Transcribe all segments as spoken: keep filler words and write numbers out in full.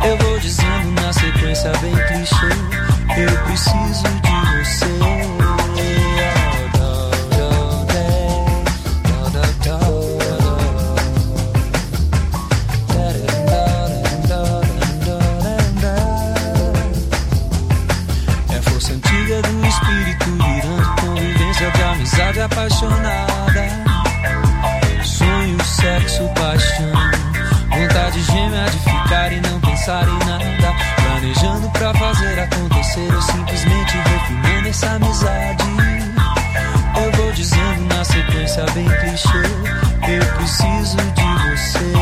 Eu vou dizendo na sequência bem clichê, eu preciso de você. É força antiga do espírito virando convivência de amizade apaixonada. Sonho, sexo, paixão, vontade gêmea de ficar e não pensar em nada, planejando pra fazer acontecer ou simplesmente refinando essa amizade. Eu vou dizendo na sequência bem clichê, eu preciso de você.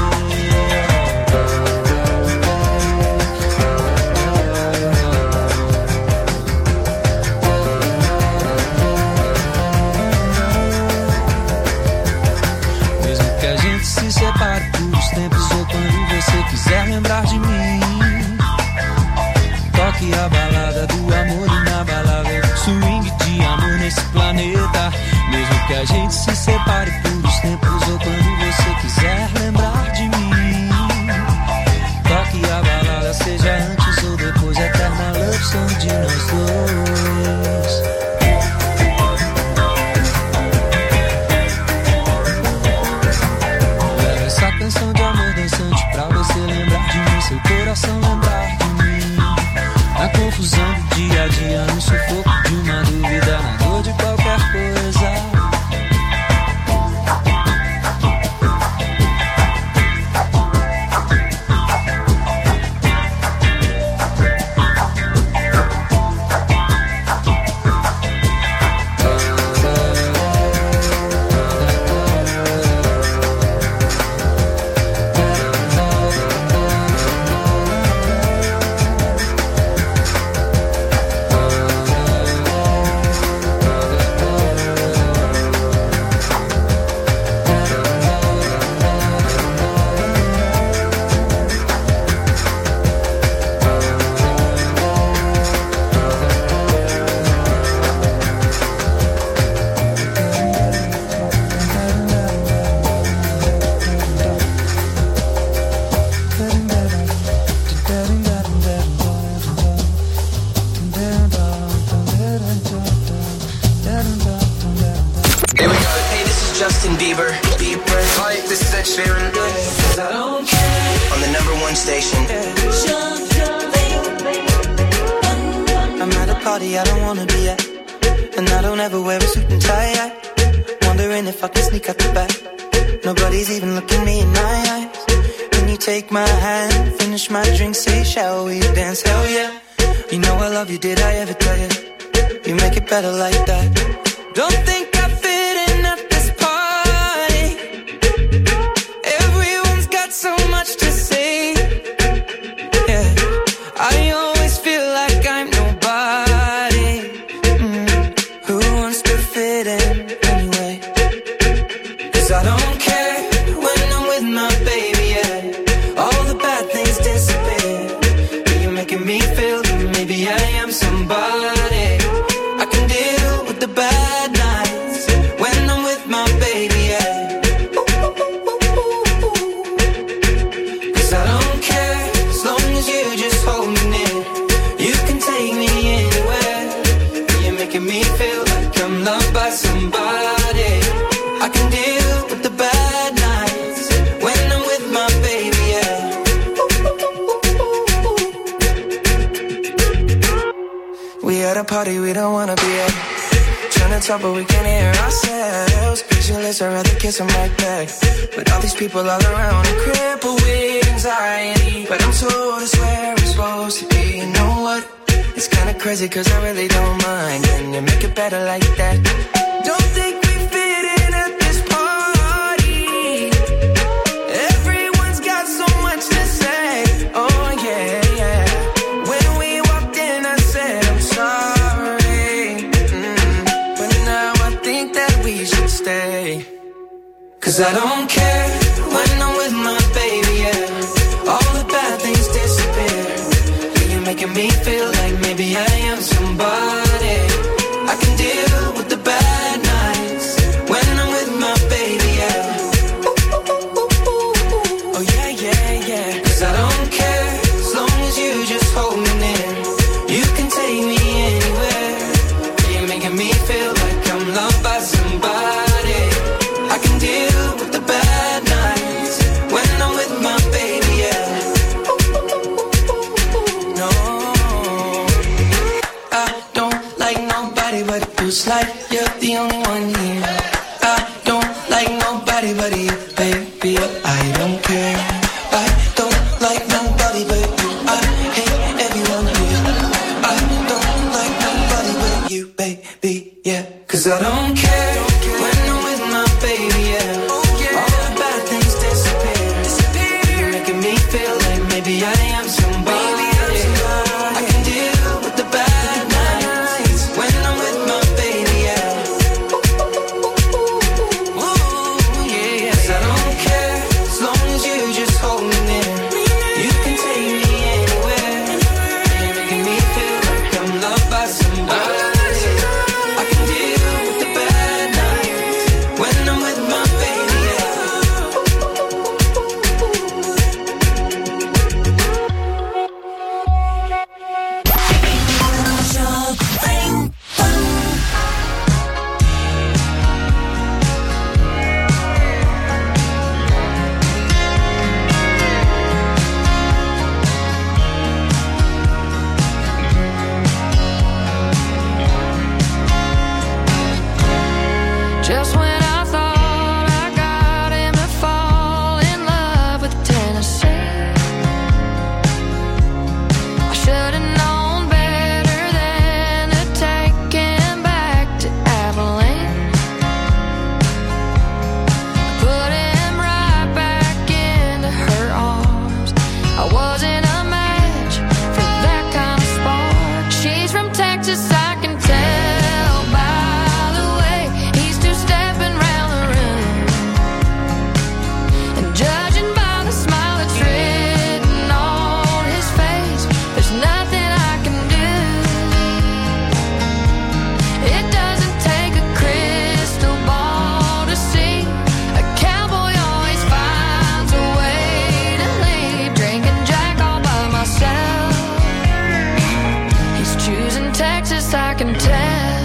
Se separe por os tempos ou quando você quiser lembrar de mim. Toque a balada do amor inabalável, swing de amor nesse planeta. Mesmo que a gente se separe por os tempos ou quando você quiser lembrar de mim. Toque a balada, seja antes ou depois, eterna love song de nós dois. Canção de amor dançante pra você lembrar de mim, seu coração lembrar de mim. Na confusão do dia a dia, no sufoco de uma dúvida, na dor de qualquer coisa. Better like that. Don't think I fit in at this party. Everyone's got so much to say. Yeah, I always feel like I'm nobody. Mm. Who wants to fit in anyway? 'Cause I don't care when I'm with my baby, yeah. All the bad things disappear. You're making me feel that maybe I am somebody. The bad nights when I'm with my baby, yeah. Cause I don't care as long as you just hold me near. You can take me anywhere. You're making me feel like I'm loved by somebody. I can deal with the bad nights when I'm with my baby, yeah. We at a party we don't wanna be at. Trying to talk but we can't hear ourselves. Pictureless, I'd rather kiss them right back. But all these people all around are crippled with anxiety. But I'm told it's where I'm supposed to be. You know what? It's kinda crazy cause I really don't mind. Can you make it better like that? Don't think we fit in at this party. Everyone's got so much to say. Oh yeah, yeah. When we walked in I said I'm sorry. Stay. Cause I don't care when I'm with my baby, yeah. All the bad things disappear. You're making me feel like maybe I am somebody. I can deal with the bad nights when I'm with my baby, yeah. Oh yeah, yeah, yeah. Cause I don't care it's like you're the only one here. I don't like nobody but you, baby. I don't care. I don't like nobody but you. I hate everyone here. I don't like nobody but you, baby. Yeah, 'cause I don't care when I'm with my baby. Yeah, all the bad things disappear. You're making me feel like maybe I am somebody. I can deal with the bad nights when I'm with my baby. Yeah, ooh, yeah, yeah. 'Cause I don't care as long as you just hold me near. You can take me anywhere. You're making me feel like I'm loved by somebody. I can deal with the bad nights when I'm with my baby. Yeah. Just when I thought I got him to fall in love with Tennessee, I should have known better than to take him back to Abilene. Put him right back into her arms. I wasn't a match for that kind of spark. She's from Texas, I can tell by the way he's two-stepping round the room. And judging by the smile that's written on his face, there's nothing I can do. It doesn't take a crystal ball to see a cowboy always finds a way to leave. Drinking Jack all by myself. He's choosing Texas, I can tell.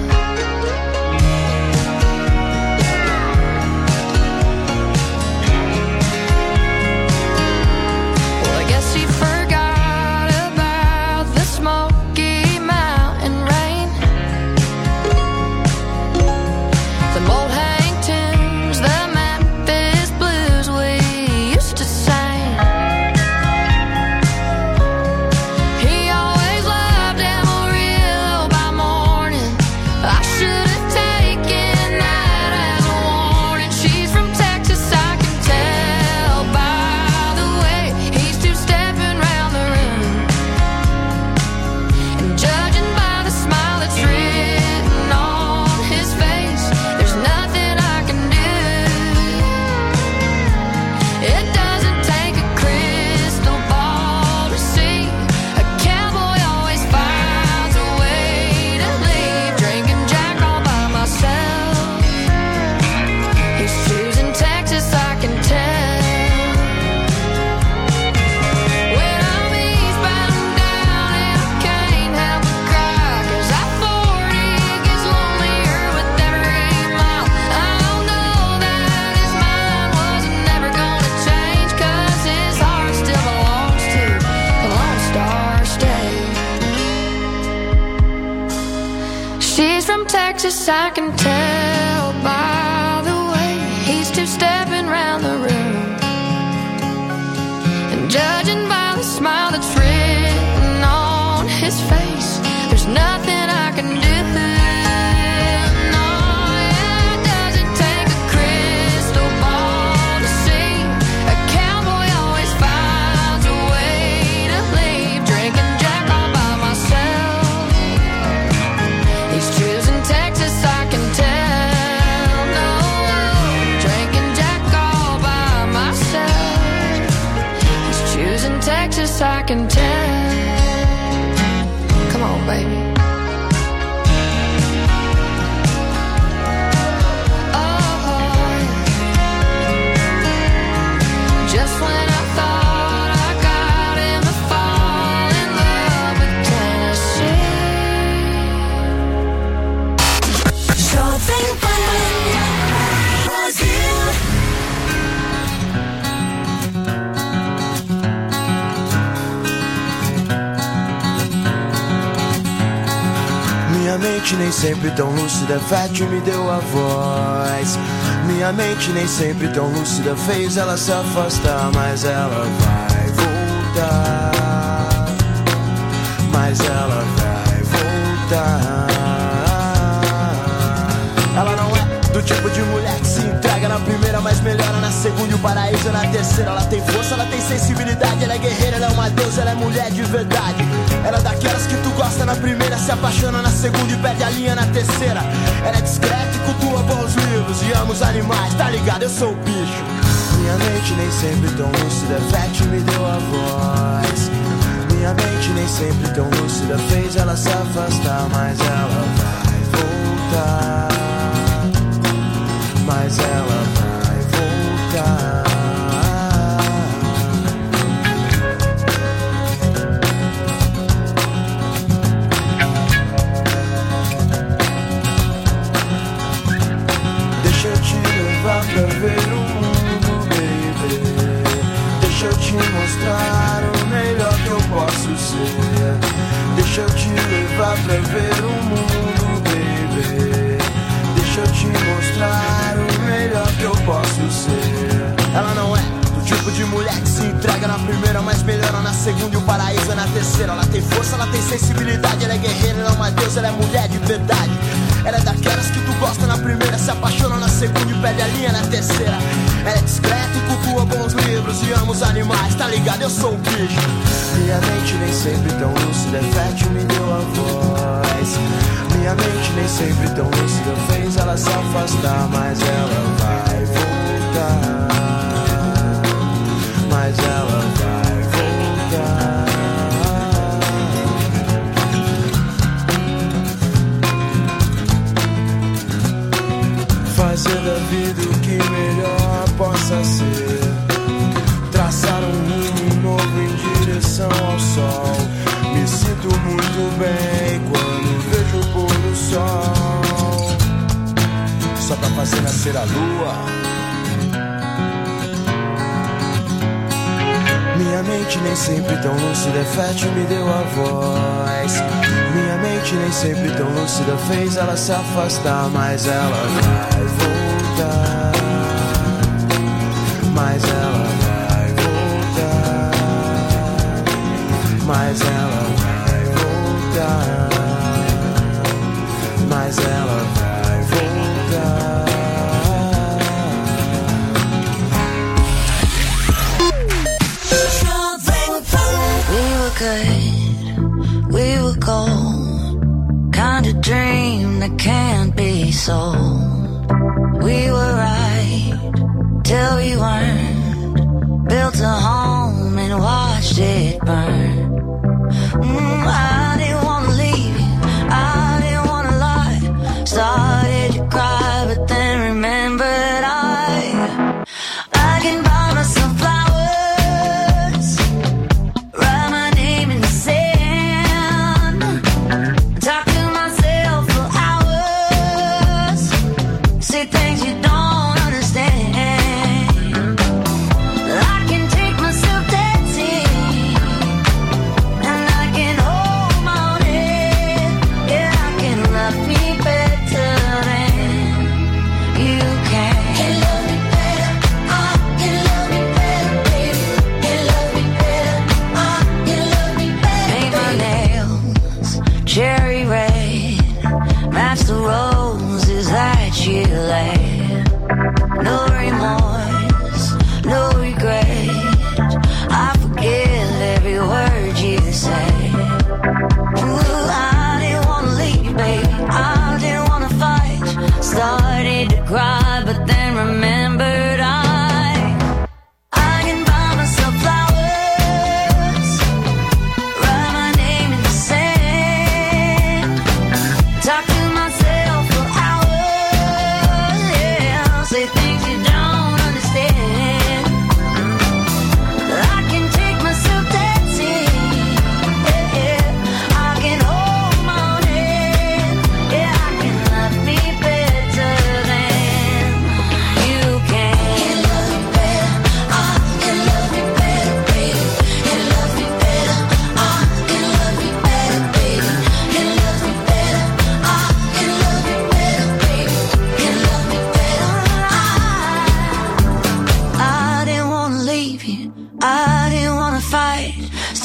Well, I guess he forgot about the Smoky Mountain rain, the old Hank tunes, the Memphis blues we used to sing. He always loved Amarillo by morning. I should have taken that as a warning. She's from Texas, I can tell by the way he's two-stepping round the room. And judging by the smile that's written on his face, there's nothing I can do. It doesn't take a crystal ball to see a cowboy always finds a way to leave. Drinking Jack all by myself. He's choosing Texas, I can tell. When I'm eastbound and down and I can't help but cry, 'cause I forty gets lonelier with every mile. I know that his mind wasn't never gonna change, 'cause his heart still belongs to the Lone Star State. She's from Texas, I can tell by the way he's two-stepping round the room. And judging by the smile that's written on his face, there's nothing I can do. No, it doesn't take a crystal ball to see a cowboy always finds a way to leave. Drinking Jack all by myself. He's choosing Texas, I can tell. No, drinking Jack all by myself. He's choosing Texas, I can tell. Come on, baby. Oh, just when I thought I got him to fall in love with Tennessee. Something was you. mente nem sempre tão lúcida, fértil me deu a voz. Minha mente nem sempre tão lúcida fez ela se afastar, mas ela vai voltar. Mas ela vai voltar. Ela não é do tipo de mulher que se entrega na primeira, mas melhora na segunda e o paraíso na terceira. Ela tem força, ela tem sensibilidade, ela é guerreira, ela é uma deusa, ela é mulher de verdade. Ela é daquelas que tu gosta na primeira, se apaixona na segunda e perde a linha na terceira. Ela é discreta e cultua bons livros e ama os animais, tá ligado? Eu sou o bicho. Minha mente nem sempre tão lúcida, fértil me deu a voz. Minha mente nem sempre tão lúcida fez ela se afastar, mas ela vai voltar. Mas ela vai voltar. Deixa eu te levar pra ver o mundo, baby. Deixa eu te mostrar o melhor que eu posso ser. Deixa eu te levar pra ver o mundo, baby. Deixa eu te mostrar o melhor que eu posso ser. Ela não é do tipo de mulher que se entrega na primeira, mas melhora na segunda e o paraíso é na terceira. Ela tem força, ela tem sensibilidade, ela é guerreira, ela é uma deusa, ela é mulher de verdade. Ela é daquelas que tu gosta na primeira, se apaixona na segunda e perde a linha na terceira. Ela é discreta e cultua bons livros e ama os animais, tá ligado? Eu sou um bicho. Minha mente nem sempre tão lúcida, fértil me deu a voz. Minha mente nem sempre tão lúcida fez ela se afastar, mas ela vai voltar. Mas ela vai voltar. Fazer da vida o que melhor possa ser. Traçar um rumo novo em direção ao sol. Me sinto muito bem quando vejo o pôr do sol. Só pra fazer nascer a lua. Minha mente nem sempre tão lúcida, fértil me deu a voz. Minha mente nem sempre tão lúcida fez ela se afastar, mas ela vai voltar. Mas ela vai voltar. Mas ela vai voltar. Mas ela vai voltar. We were good, we were gold, kind of dream that can't be sold. We were right till we weren't, built a home and watched it burn. Mm, I didn't wanna leave you, I didn't wanna lie. Started to cry but then remembered I I can buy myself flowers, write my name in the sand, talk to myself for hours, say things you don't understand. I can take myself dancing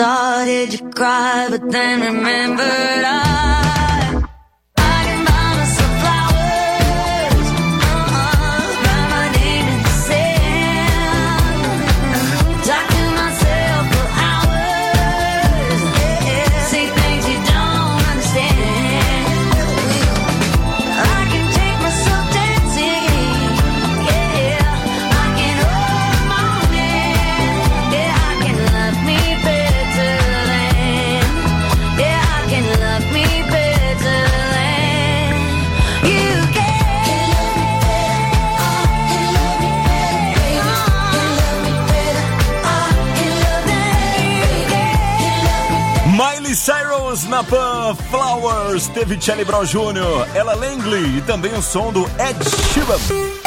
started to cry, but then remembered I Cyrus na Pan, Flowers, teve Charlie Brown Júnior, Ella Langley e também o som do Ed Sheeran.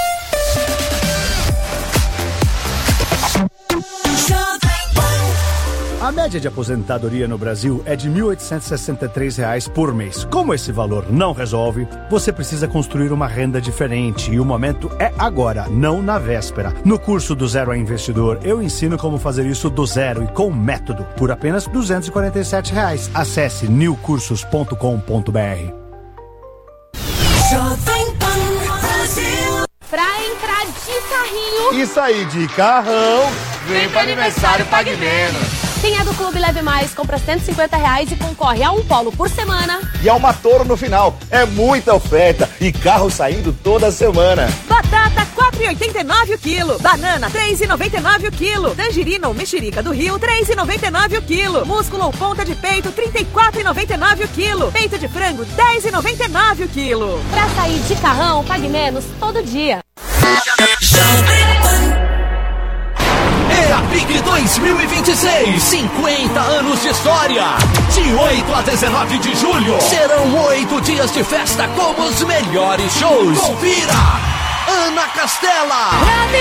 A média de aposentadoria no Brasil é de mil oitocentos e sessenta e três reais por mês. Como esse valor não resolve, você precisa construir uma renda diferente e o momento é agora, não na véspera. No curso do Zero a Investidor, eu ensino como fazer isso do zero e com método, por apenas duzentos e quarenta e sete reais. Acesse new cursos ponto com ponto b r. Pra entrar de carrinho e sair de carrão, vem para aniversário Pague Menos. Quem é do Clube Leve Mais compra cento e cinquenta reais e concorre a um polo por semana. E a uma Toro no final. É muita oferta e carro saindo toda semana. Batata quatro reais e oitenta e nove o quilo. Banana três reais e noventa e nove o quilo. Tangerina ou mexerica do Rio três reais e noventa e nove o quilo. Músculo ou ponta de peito trinta e quatro reais e noventa e nove o quilo. Peito de frango dez reais e noventa e nove o quilo. Pra sair de carrão, pague menos todo dia. É a PIC dois mil e vinte e seis, cinquenta anos de história. De oito a dezenove de julho, serão oito dias de festa com os melhores shows. Confira! Ana Castela.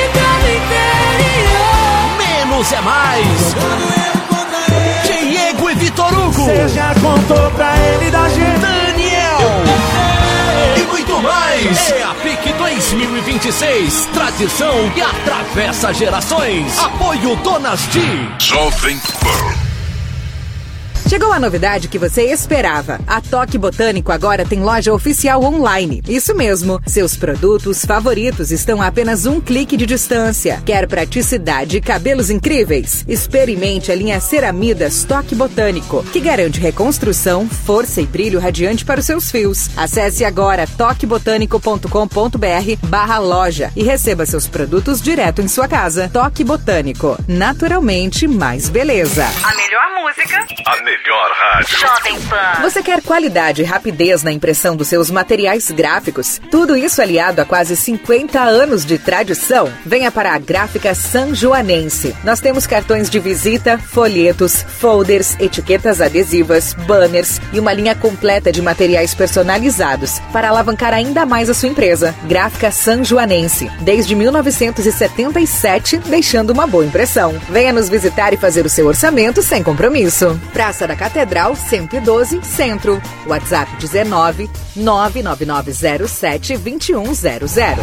Menos é mais. Diego e Vitor Hugo. Você já contou pra ele da gente. Daniel. E muito mais. É a PIC dois mil e vinte e seis. Tradição que atravessa gerações. Apoio Donas de Jovem Pan. Chegou a novidade que você esperava. A Toque Botânico agora tem loja oficial online. Isso mesmo. Seus produtos favoritos estão a apenas um clique de distância. Quer praticidade e cabelos incríveis? Experimente a linha Ceramidas Toque Botânico, que garante reconstrução, força e brilho radiante para os seus fios. Acesse agora toque botânico ponto com ponto b r barra loja e receba seus produtos direto em sua casa. Toque Botânico. Naturalmente mais beleza. A melhor música. A melhor rádio. Jovem Pan. Você quer qualidade e rapidez na impressão dos seus materiais gráficos? Tudo isso aliado a quase cinquenta anos de tradição? Venha para a Gráfica Sanjoanense. Nós temos cartões de visita, folhetos, folders, etiquetas adesivas, banners e uma linha completa de materiais personalizados para alavancar ainda mais a sua empresa. Gráfica Sanjoanense. Desde mil novecentos e setenta e sete, deixando uma boa impressão. Venha nos visitar e fazer o seu orçamento sem compromisso. Praça da Catedral, cento e doze, Centro. WhatsApp dezenove, nove nove nove zero sete, dois um zero zero.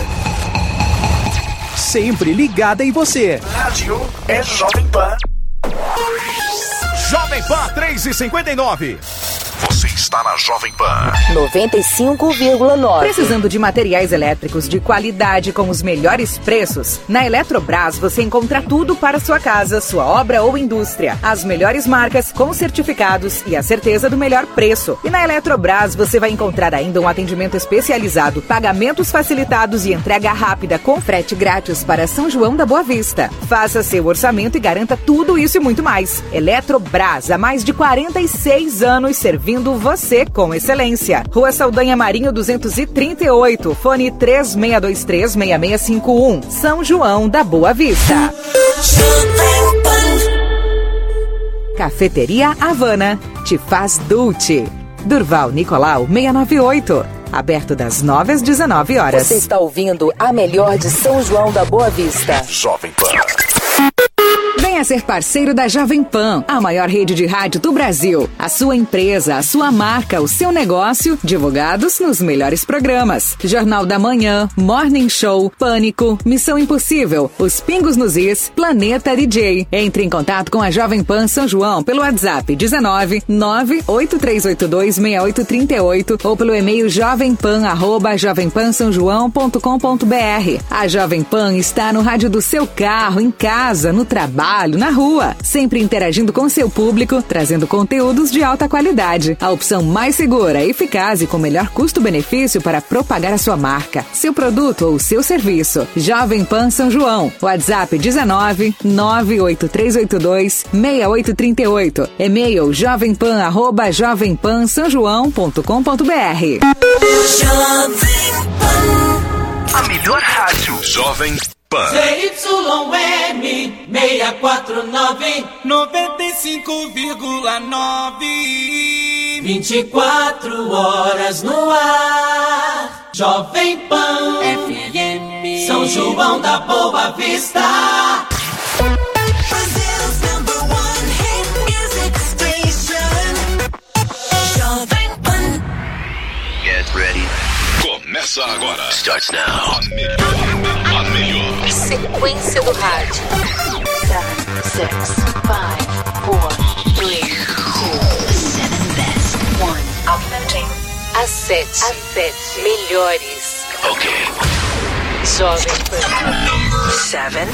Sempre ligada em você. Rádio é Jovem Pan. Jovem Pan três e cinquenta e nove. Você está na Jovem Pan noventa e cinco vírgula nove. Precisando de materiais elétricos de qualidade com os melhores preços? Na Eletrobras você encontra tudo para sua casa, sua obra ou indústria. As melhores marcas com certificados e a certeza do melhor preço. E na Eletrobras você vai encontrar ainda um atendimento especializado, pagamentos facilitados e entrega rápida com frete grátis para São João da Boa Vista. Faça seu orçamento e garanta tudo isso e muito mais. Eletrobras, há mais de quarenta e seis anos servindo você com excelência. Rua Saldanha Marinho duzentos e trinta e oito, fone três seis dois três, seis seis cinco um, São João da Boa Vista. Cafeteria Havana, te faz dulce. Durval Nicolau seiscentos e noventa e oito. Aberto das nove às dezenove horas. Você está ouvindo a melhor de São João da Boa Vista. Jovem Pan. Venha Venha ser parceiro da Jovem Pan, a maior rede de rádio do Brasil. A sua empresa, a sua marca, o seu negócio, divulgados nos melhores programas. Jornal da Manhã, Morning Show, Pânico, Missão Impossível, Os Pingos nos Is, Planeta D J. Entre em contato com a Jovem Pan São João pelo WhatsApp dezenove, nove oito três oito dois, seis oito três oito ou pelo e-mail jovempan arroba jovempansaojoão ponto com ponto br. A Jovem Pan está no rádio do seu carro, em casa, no trabalho, na rua, sempre interagindo com seu público, trazendo conteúdos de alta qualidade. A opção mais segura, eficaz e com melhor custo-benefício para propagar a sua marca, seu produto ou seu serviço. Jovem Pan São João. WhatsApp dezenove, nove oito três oito dois, seis oito três oito. E-mail jovempan arroba jovempansaojoão ponto com ponto br. A melhor rádio. Jovem Pan. Z Y M seiscentos e quarenta e nove, noventa e cinco vírgula nove. vinte e quatro horas no ar. Jovem Pan F M. São João da Boa Vista. Brazil's number one hit music station. Jovem Pan. Get ready. Começa agora. Starts now. A melhor, a melhor sequência do rádio. seven, six, five, four, three, two, seven best. one. Aumenting. As sete. As sete melhores. Ok. Jovem Pan. seven.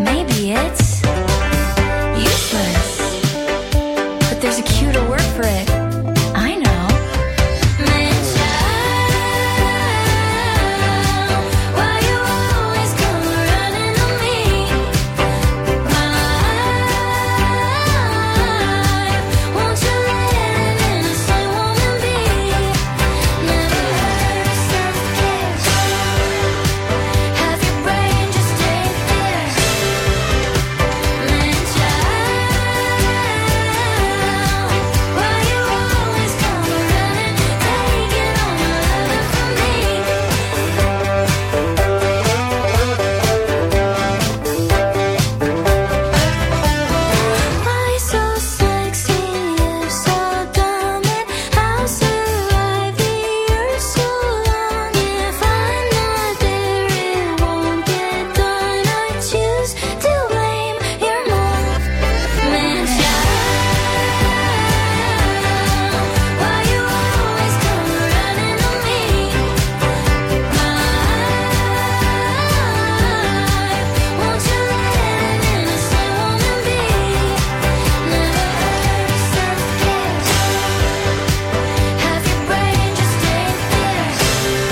There's a cue to work for it.